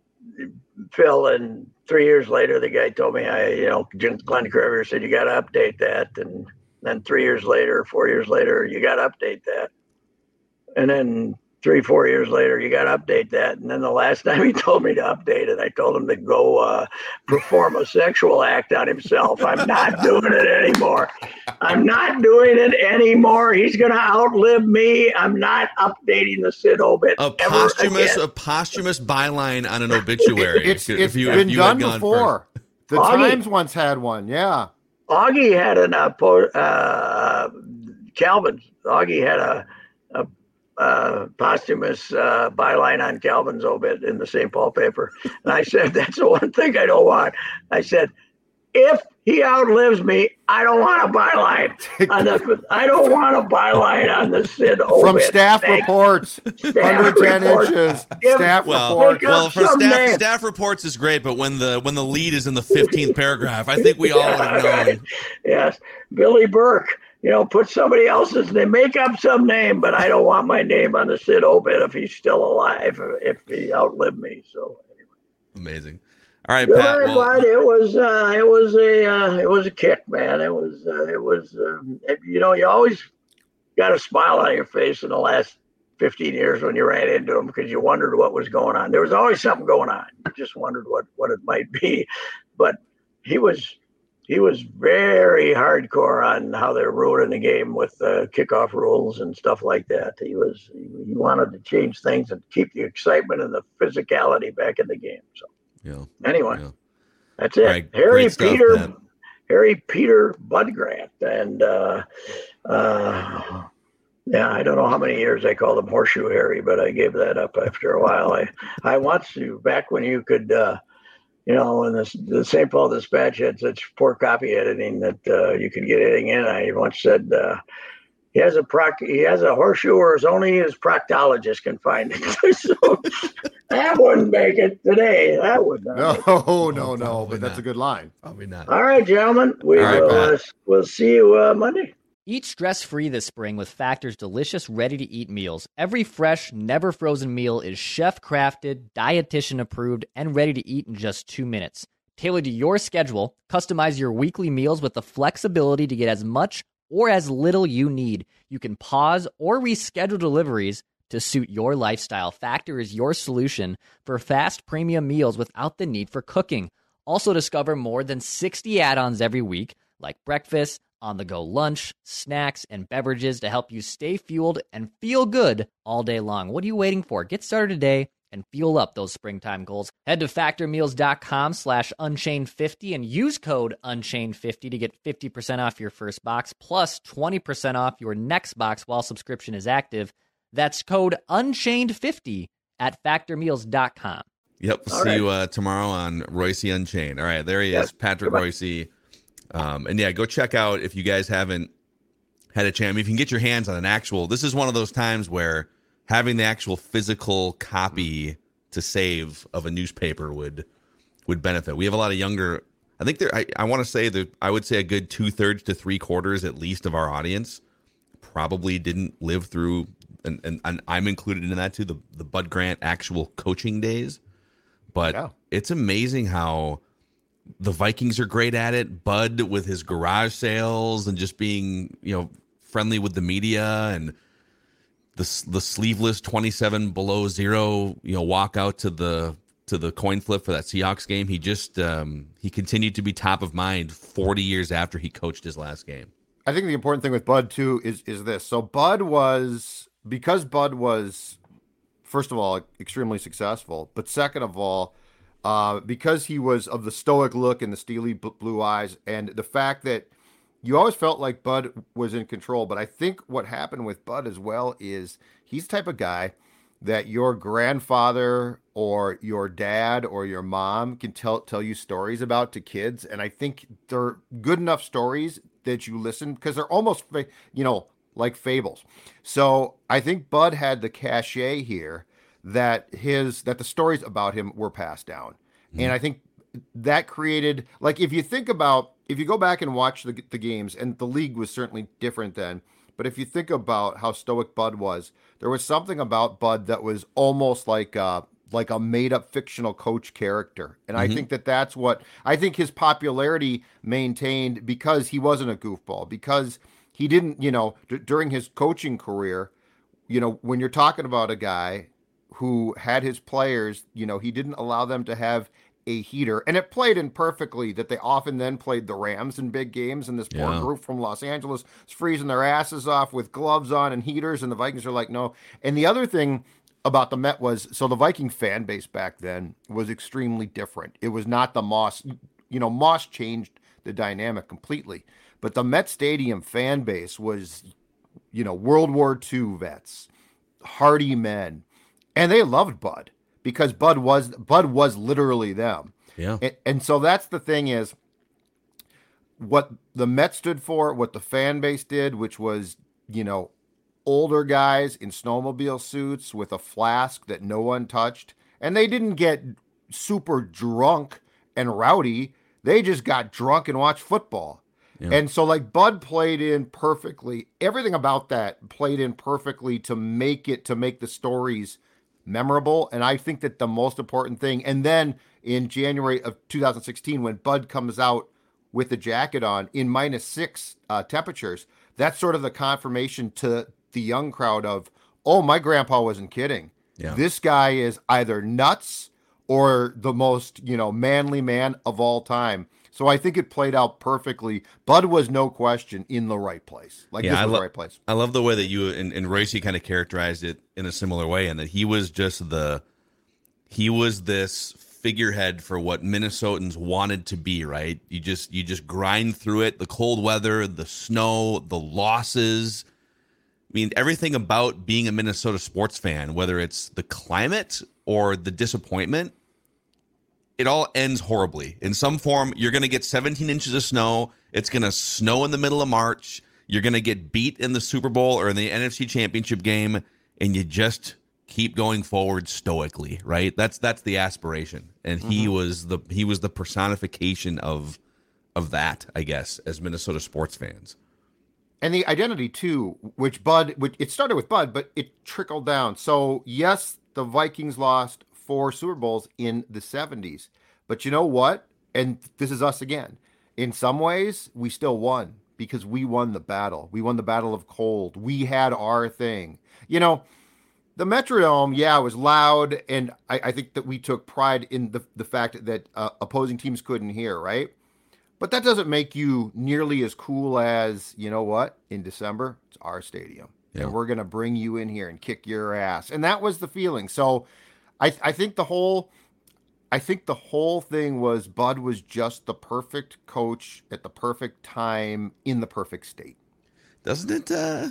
Phil, and three years later, the guy told me, I, you know, Glenn Crevier said, you got to update that. And then three years later, four years later, you got to update that. And then three, four years later, you got to update that. And then the last time he told me to update it, I told him to go uh, perform a sexual act on himself. I'm not doing it anymore. I'm not doing it anymore. He's going to outlive me. I'm not updating the Sid obit. A posthumous, a posthumous byline on an obituary. It's, if it's you, been if you done had gone before. first. The Augie. Times once had one. Yeah. Augie had an uh, po- uh, Calvin. Augie had a, a uh, posthumous uh, byline on Calvin's obit in the Saint Paul paper, and I said that's the one thing I don't want. I said, if he outlives me, I don't want a byline on the. I don't want a byline on the Sid obit. From staff Thank- reports, Staff one hundred ten reports. inches. Give- Staff Well, reports. Make up well, for some staff name. staff reports is great, but when the when the lead is in the fifteenth paragraph, I think we all would have known. Yes, Billy Burke. You know, put somebody else's name, make up some name, but I don't want my name on the Sid obit if he's still alive, if he outlived me. So anyway. Amazing. All right, Good Pat. night, Well, bud. It was uh, it was a uh, it was a kick, man. It was uh, it was uh, it- you know, you always got a smile on your face in the last fifteen years when you ran into him because you wondered what was going on. There was always something going on. You just wondered what what it might be, but he was. He was very hardcore on how they're ruining the game with uh, kickoff rules and stuff like that. He was he wanted to change things and keep the excitement and the physicality back in the game. So yeah. anyway, Yeah. that's it. All right, Harry great stuff, Peter, Pat. Harry Peter Budgrant, and uh, uh, yeah, I don't know how many years I called him Horseshoe Harry, but I gave that up after a while. I I once to back when you could. Uh, You know, and the, the Saint Paul Dispatch had such poor copy editing that uh, you could get anything in. I once said uh, he has a proc, he has a horseshoe, or as only his proctologist can find it. So that wouldn't make it today. That would not. No, make it. no, no, probably but that's not. a good line. Probably not. All right, gentlemen, we All right, will. Pat. Uh, we'll see you uh, Monday. Eat stress-free this spring with Factor's delicious, ready-to-eat meals. Every fresh, never-frozen meal is chef-crafted, dietitian-approved, and ready to eat in just two minutes. Tailored to your schedule, customize your weekly meals with the flexibility to get as much or as little you need. You can pause or reschedule deliveries to suit your lifestyle. Factor is your solution for fast premium meals without the need for cooking. Also discover more than sixty add-ons every week, like breakfast, on-the-go lunch, snacks, and beverages to help you stay fueled and feel good all day long. What are you waiting for? Get started today and fuel up those springtime goals. Head to factormeals.com slash unchained50 and use code unchained fifty to get fifty percent off your first box plus twenty percent off your next box while subscription is active. That's code unchained fifty at factormeals dot com. Yep. We'll All see right. you uh, tomorrow on Royce Unchained. All right. There he Yes. is, Patrick Goodbye. Royce. Um, and yeah, go check out if you guys haven't had a chance. I mean, if you can get your hands on an actual, this is one of those times where having the actual physical copy to save of a newspaper would would benefit. We have a lot of younger. I think there. I, I want to say that I would say a good two thirds to three quarters at least of our audience probably didn't live through, and, and, and I'm included in that too. The the Bud Grant actual coaching days, but Yeah. it's amazing how the Vikings are great at it. Bud with his garage sales and just being, you know, friendly with the media, and the the sleeveless twenty-seven below zero, you know, walk out to the to the coin flip for that Seahawks game. He just um, he continued to be top of mind forty years after he coached his last game. I think the important thing with Bud too is is this. So Bud was because Bud was first of all extremely successful, but second of all, uh, because he was of the stoic look and the steely b- blue eyes, and the fact that you always felt like Bud was in control. But I think what happened with Bud as well is he's the type of guy that your grandfather or your dad or your mom can tell tell you stories about to kids, and I think they're good enough stories that you listen because they're almost, you know, like fables. So I think Bud had the cachet here that his that the stories about him were passed down, mm-hmm. and I think that created, like, if you think about if you go back and watch the the games, and the league was certainly different then. But if you think about how stoic Bud was, there was something about Bud that was almost like uh, like a made up fictional coach character. And mm-hmm. I think that that's what I think his popularity maintained because he wasn't a goofball, because he didn't, you know, d- during his coaching career, you know, when you're talking about a guy who had his players, you know, he didn't allow them to have a heater. And it played in perfectly that they often then played the Rams in big games, and this poor yeah. group from Los Angeles is freezing their asses off with gloves on and heaters, and the Vikings are like, no. And the other thing about the Met was, so the Viking fan base back then was extremely different. It was not the Moss, you know, Moss changed the dynamic completely, but the Met Stadium fan base was, you know, World War Two vets, hardy men, and they loved Bud. Because Bud was Bud was literally them. Yeah. And, and so that's the thing is what the Mets stood for, what the fan base did, which was, you know, older guys in snowmobile suits with a flask that no one touched. And they didn't get super drunk and rowdy. They just got drunk and watched football. Yeah. And so like Bud played in perfectly. Everything about that played in perfectly to make it, to make the stories memorable. And I think that the most important thing, and then in January of two thousand sixteen, when Bud comes out with the jacket on in minus six uh, temperatures, that's sort of the confirmation to the young crowd of, oh, my grandpa wasn't kidding. Yeah. This guy is either nuts or the most, you know, manly man of all time. So I think it played out perfectly. Bud was no question in the right place. Like, yeah, this was lo- the right place. I love the way that you and, and Royce kind of characterized it in a similar way, and that he was just the, he was this figurehead for what Minnesotans wanted to be, right? You just, you just grind through it, the cold weather, the snow, the losses. I mean, everything about being a Minnesota sports fan, whether it's the climate or the disappointment, it all ends horribly. In some form, you're going to get seventeen inches of snow. It's going to snow in the middle of March. You're going to get beat in the Super Bowl or in the N F C Championship game, and you just keep going forward stoically, right? That's that's the aspiration. And mm-hmm. he was the he was the personification of of that, I guess, as Minnesota sports fans. And the identity too, which Bud, which it started with Bud, but it trickled down. So yes, the Vikings lost four Super Bowls in the seventies. But you know what? And this is us again. In some ways, we still won because we won the battle. We won the battle of cold. We had our thing. You know, the Metrodome, yeah, it was loud. And I, I think that we took pride in the, the fact that uh, opposing teams couldn't hear, right? But that doesn't make you nearly as cool as, you know what? In December, it's our stadium. Yeah. And we're going to bring you in here and kick your ass. And that was the feeling. So I, I think the whole, I think the whole thing was Bud was just the perfect coach at the perfect time in the perfect state. Doesn't it? Uh,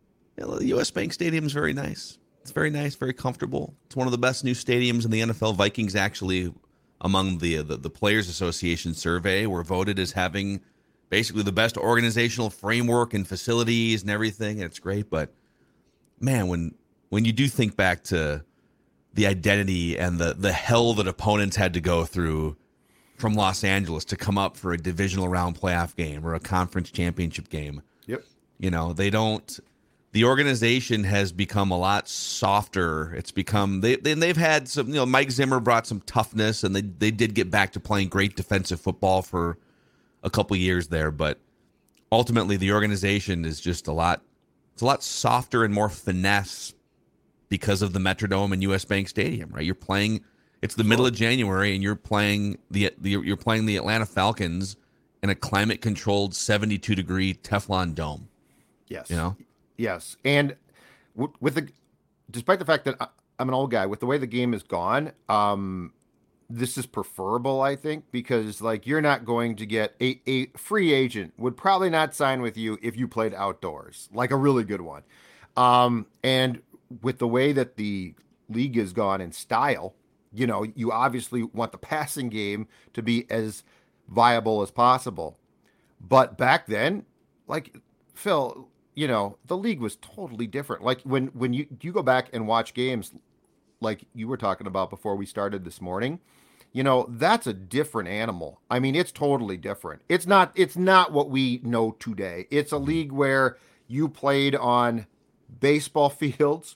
the U S Bank Stadium is very nice. It's very nice, very comfortable. It's one of the best new stadiums in the N F L. Vikings actually, among the the, the Players Association survey, were voted as having basically the best organizational framework and facilities and everything. And it's great, but man, when when you do think back to the identity and the, the hell that opponents had to go through from Los Angeles to come up for a divisional round playoff game or a conference championship game. Yep. You know, they don't, the organization has become a lot softer. It's become, they, they, they've had some, you know, Mike Zimmer brought some toughness, and they, they did get back to playing great defensive football for a couple years there. But ultimately the organization is just a lot, it's a lot softer and more finesse because of the Metrodome and U S Bank Stadium, right? You're playing, it's the middle of January, and you're playing the, the you're playing the Atlanta Falcons in a climate-controlled seventy-two degree Teflon dome. Yes. You know? Yes. And w- with the, despite the fact that I, I'm an old guy, with the way the game is gone, um, this is preferable, I think, because like you're not going to get a, a free agent would probably not sign with you if you played outdoors, like a really good one. Um, and with the way that the league is gone in style, you know, you obviously want the passing game to be as viable as possible. But back then, like Phil, you know, the league was totally different. Like when, when you, you go back and watch games like you were talking about before we started this morning, you know, that's a different animal. I mean, it's totally different. It's not, it's not what we know today. It's a league where you played on baseball fields.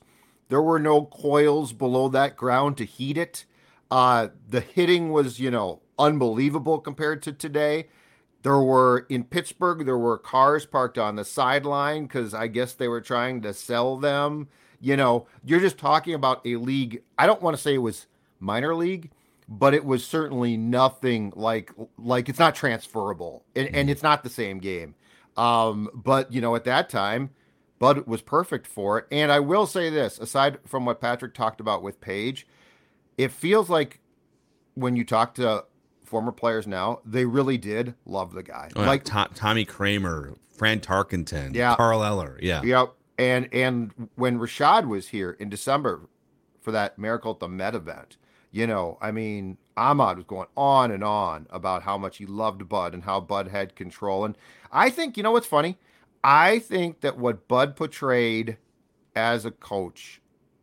There were no coils below that ground to heat it. Uh, the hitting was, you know, unbelievable compared to today. There were, in Pittsburgh, there were cars parked on the sideline because I guess they were trying to sell them. You know, you're just talking about a league. I don't want to say it was minor league, but it was certainly nothing like, like it's not transferable and, and it's not the same game. Um, but, you know, at that time, Bud was perfect for it. And I will say this, aside from what Patrick talked about with Page, it feels like when you talk to former players now, they really did love the guy. Oh, yeah. Like Tom, Tommy Kramer, Fran Tarkenton, yeah. Carl Eller. Yeah. Yep. And and when Rashad was here in December for that Miracle at the Met event, you know, I mean, Ahmad was going on and on about how much he loved Bud and how Bud had control. And I think, you know what's funny? I think that what Bud portrayed as a coach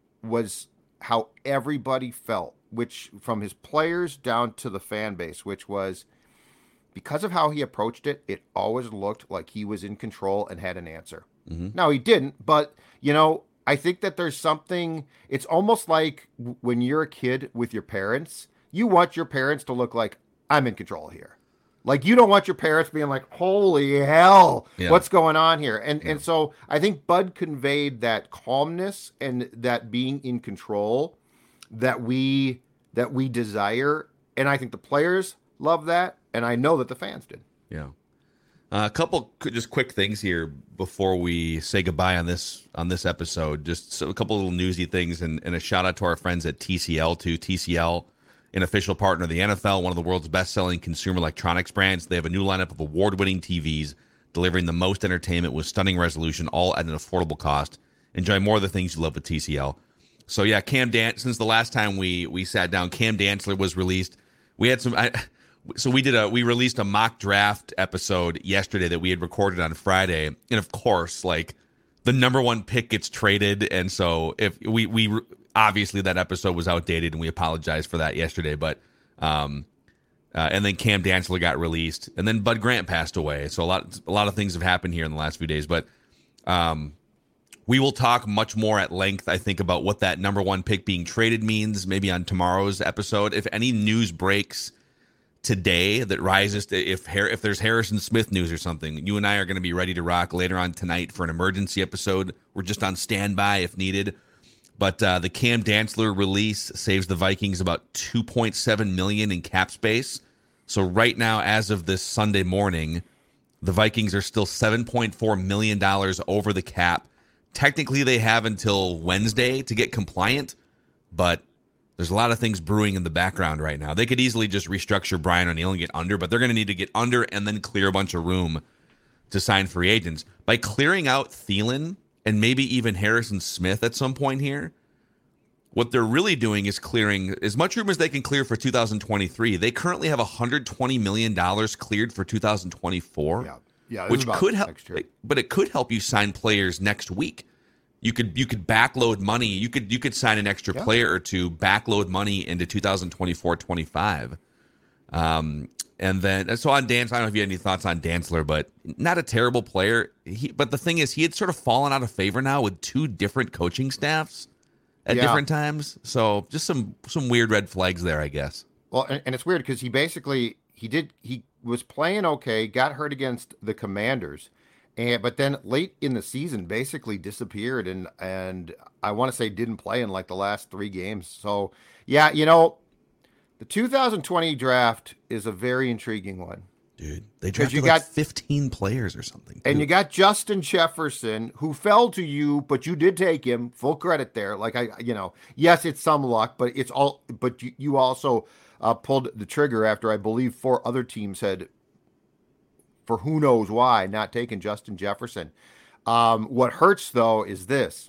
was how everybody felt, which from his players down to the fan base, which was because of how he approached it, it always looked like he was in control and had an answer. Mm-hmm. Now, he didn't, but, you know, I think that there's something, it's almost like when you're a kid with your parents, you want your parents to look like, I'm in control here. Like, you don't want your parents being like, holy hell, yeah. what's going on here? And yeah. and so I think Bud conveyed that calmness and that being in control that we that we desire. And I think the players love that. And I know that the fans did. Yeah. Uh, a couple just quick things here before we say goodbye on this on this episode. Just so, a couple little newsy things and, and a shout out to our friends at T C L too. T C L, an official partner of the N F L, one of the world's best-selling consumer electronics brands. They have a new lineup of award-winning T Vs delivering the most entertainment with stunning resolution, all at an affordable cost. Enjoy more of the things you love with T C L. So yeah, Cam Dan. Since the last time we we sat down, Cam Dantzler was released. We had some. I, So we did a we released a mock draft episode yesterday that we had recorded on Friday, and of course, like the number one pick gets traded, and so if we we obviously that episode was outdated, and we apologize for that yesterday. But um, uh, and then Cam Dantzler got released, and then Bud Grant passed away. So a lot a lot of things have happened here in the last few days, but um, we will talk much more at length, I think, about what that number one pick being traded means, maybe on tomorrow's episode. If any news breaks today that rises to, if if there's Harrison Smith news or something, you and I are going to be ready to rock later on tonight for an emergency episode. We're just on standby if needed. But uh, the Cam Dantzler release saves the Vikings about two point seven million dollars in cap space. So right now, as of this Sunday morning, the Vikings are still seven point four million dollars over the cap. Technically, they have until Wednesday to get compliant, but there's a lot of things brewing in the background right now. They could easily just restructure Brian O'Neill and get under, but they're going to need to get under and then clear a bunch of room to sign free agents. By clearing out Thielen and maybe even Harrison Smith at some point here, what they're really doing is clearing as much room as they can clear for two thousand twenty-three. They currently have one hundred twenty million dollars cleared for two thousand twenty-four, yeah. Yeah, which could help, but it could help you sign players next week. You could you could backload money. You could you could sign an extra yeah. player or two, backload money into two thousand twenty-four twenty-five. Um, and then so on Dantzler, I don't know if you had any thoughts on Dantzler, but not a terrible player. He, but the thing is, he had sort of fallen out of favor now with two different coaching staffs at yeah. different times. So just some some weird red flags there, I guess. Well, and, and it's weird because he basically he did he was playing okay, got hurt against the Commanders. And but then late in the season, basically disappeared, and and I want to say didn't play in like the last three games. So yeah, you know, the two thousand twenty draft is a very intriguing one, dude. They drafted you like got, fifteen players or something, and you got Justin Jefferson, who fell to you, but you did take him. Full credit there. Like I, you know, yes, it's some luck, but it's all. But you, you also uh, pulled the trigger after I believe four other teams had, for who knows why, not taking Justin Jefferson. Um, what hurts, though, is this.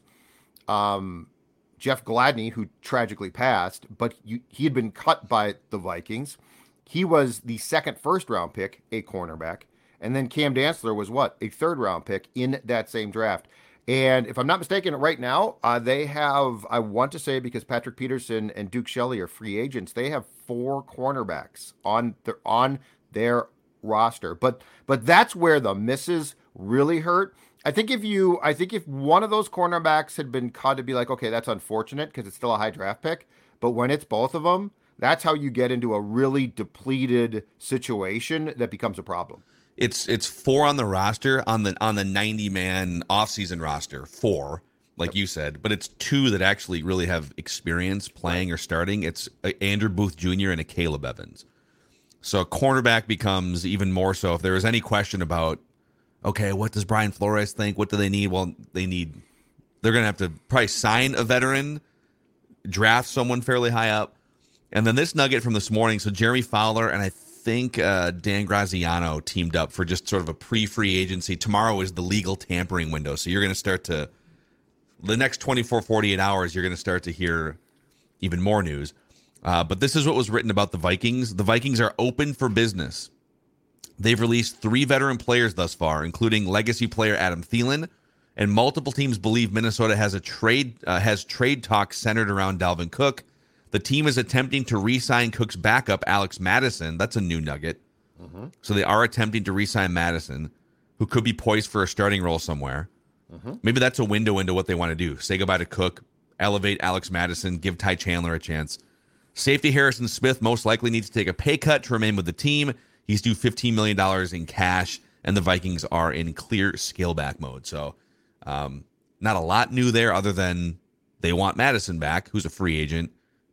Um, Jeff Gladney, who tragically passed, but you, he had been cut by the Vikings. He was the second first-round pick, a cornerback. And then Cam Dantzler was what? A third-round pick in that same draft. And if I'm not mistaken, right now, uh, they have, I want to say because Patrick Peterson and Duke Shelley are free agents, they have four cornerbacks on their, on their roster. But but that's where the misses really hurt. I think if you, I think if one of those cornerbacks had been cut, it'd be like, okay, that's unfortunate because it's still a high draft pick. But when it's both of them, that's how you get into a really depleted situation that becomes a problem. It's it's four on the roster on the on the ninety man offseason roster, four, like yep. you said, but it's two that actually really have experience playing or starting. It's a Andrew Booth Junior and a Caleb Evans. So a cornerback becomes even more so if there is any question about, okay, what does Brian Flores think? What do they need? Well, they need, they're going to have to probably sign a veteran, draft someone fairly high up. And then this nugget from this morning, so Jeremy Fowler and I think uh, Dan Graziano teamed up for just sort of a pre-free agency. Tomorrow is the legal tampering window. So you're going to start to, the next twenty-four, forty-eight hours, you're going to start to hear even more news. Uh, but this is what was written about the Vikings. The Vikings are open for business. They've released three veteran players thus far, including legacy player Adam Thielen, and multiple teams believe Minnesota has a trade uh, has trade talks centered around Dalvin Cook. The team is attempting to re-sign Cook's backup, Alex Madison. That's a new nugget. Mm-hmm. So they are attempting to re-sign Madison, who could be poised for a starting role somewhere. Mm-hmm. Maybe that's a window into what they want to do. Say goodbye to Cook, elevate Alex Madison, give Ty Chandler a chance. Safety Harrison Smith most likely needs to take a pay cut to remain with the team. He's due fifteen million dollars in cash, and the Vikings are in clear scale-back mode. So um, not a lot new there other than they want Madison back, who's a free agent,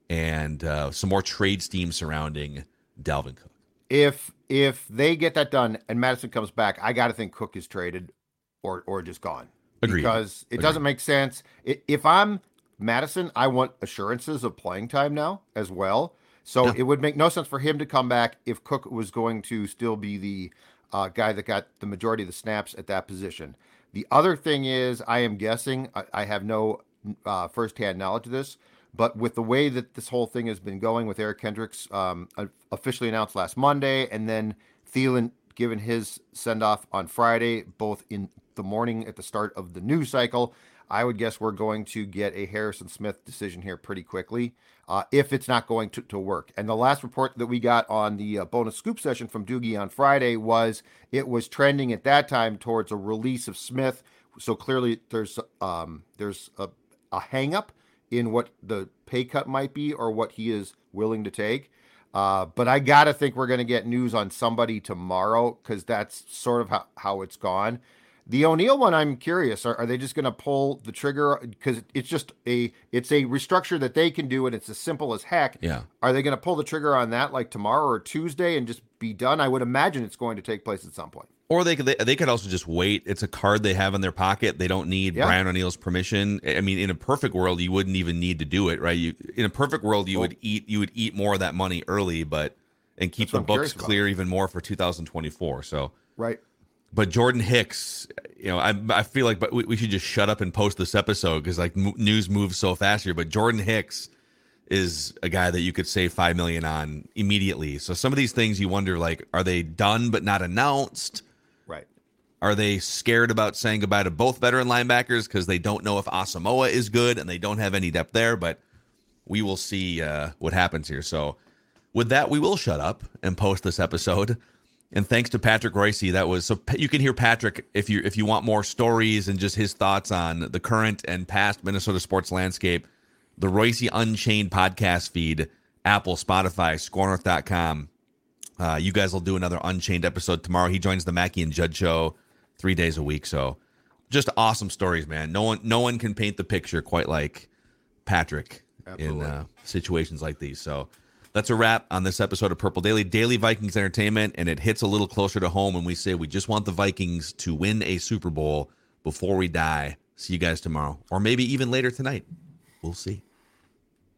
and uh, some more trade steam surrounding Dalvin Cook. If if they get that done and Madison comes back, I got to think Cook is traded or or just gone. Agreed. Because it Agreed. doesn't make sense. If I'm Madison, I want assurances of playing time now as well. So yeah. It would make no sense for him to come back if Cook was going to still be the uh, guy that got the majority of the snaps at that position. The other thing is, I am guessing, I, I have no uh, firsthand knowledge of this, but with the way that this whole thing has been going with Eric Kendricks um, officially announced last Monday, and then Thielen given his send-off on Friday, both in the morning at the start of the news cycle, I would guess we're going to get a Harrison Smith decision here pretty quickly, uh, if it's not going to, to work. And the last report that we got on the uh, bonus scoop session from Doogie on Friday was it was trending at that time towards a release of Smith. So clearly there's um, there's a, a hang-up in what the pay cut might be or what he is willing to take. Uh, but I got to think we're going to get news on somebody tomorrow because that's sort of how, how it's gone. The O'Neal one, I'm curious. Are, are they just going to pull the trigger? Because it's just a it's a restructure that they can do, and it's as simple as heck. Yeah. Are they going to pull the trigger on that like tomorrow or Tuesday and just be done? I would imagine it's going to take place at some point. Or they could they, they could also just wait. It's a card they have in their pocket. They don't need yeah. Brian O'Neal's permission. I mean, in a perfect world, you wouldn't even need to do it, right? You in a perfect world, you well, would eat you would eat more of that money early, but and keep the books clear even more for two thousand twenty-four. So right. But Jordan Hicks, you know, I I feel like but we, we should just shut up and post this episode because like m- news moves so fast here. But Jordan Hicks is a guy that you could save five million on immediately. So some of these things you wonder, like, are they done but not announced? Right. Are they scared about saying goodbye to both veteran linebackers because they don't know if Asamoah is good and they don't have any depth there? But we will see uh, what happens here. So with that, we will shut up and post this episode. And thanks to Patrick Royce, that was so you can hear Patrick if you if you want more stories and just his thoughts on the current and past Minnesota sports landscape. The Royce Unchained podcast feed, Apple, Spotify, score north dot com. Uh, you guys will do another Unchained episode tomorrow. He joins the Mackey and Judd show three days a week. So just awesome stories, man. No one no one can paint the picture quite like Patrick Absolutely. in uh, situations like these. So that's a wrap on this episode of Purple Daily, Daily Vikings Entertainment, and it hits a little closer to home when we say we just want the Vikings to win a Super Bowl before we die. See you guys tomorrow, or maybe even later tonight. We'll see.